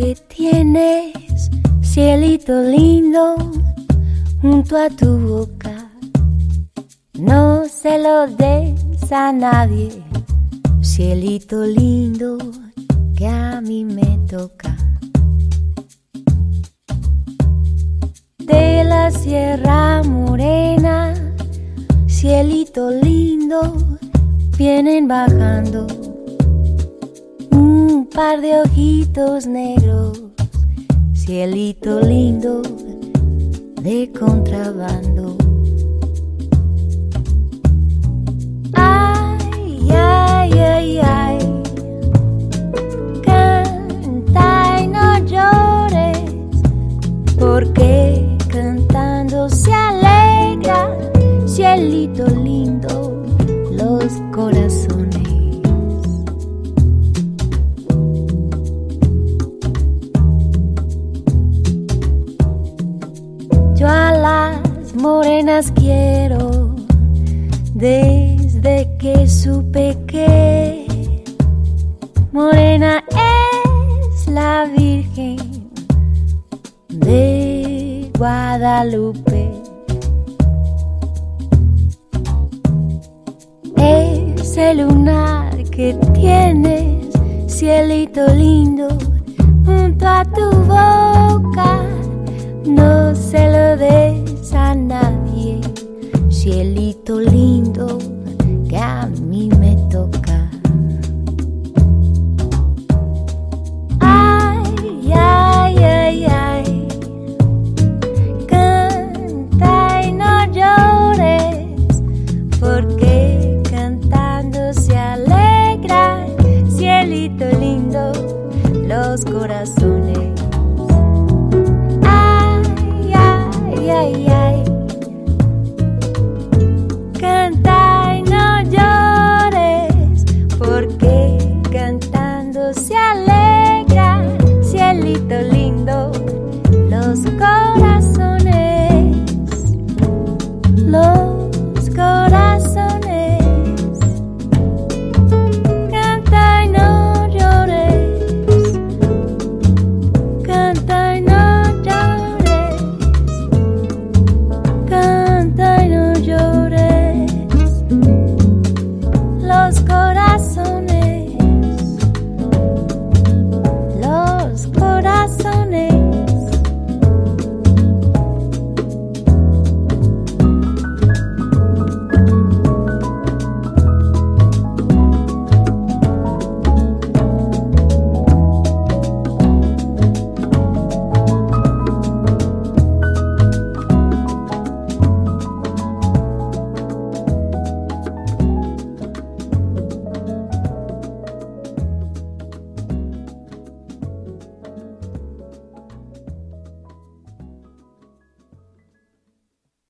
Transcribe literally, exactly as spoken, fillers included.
que tienes, cielito lindo, junto a tu boca. No se lo des a nadie, cielito lindo, que a mí me toca. De la Sierra Morena, cielito lindo, vienen bajando un par de ojitos negros, cielito lindo, de contrabando. Ay, ay, ay, ay, canta y no llores, porque cantando se alegra, cielito lindo, los corazones. Yo a las morenas quiero desde que supe que morena es la Virgen de Guadalupe. Ese lunar que tienes, cielito lindo, junto a tu boca, no se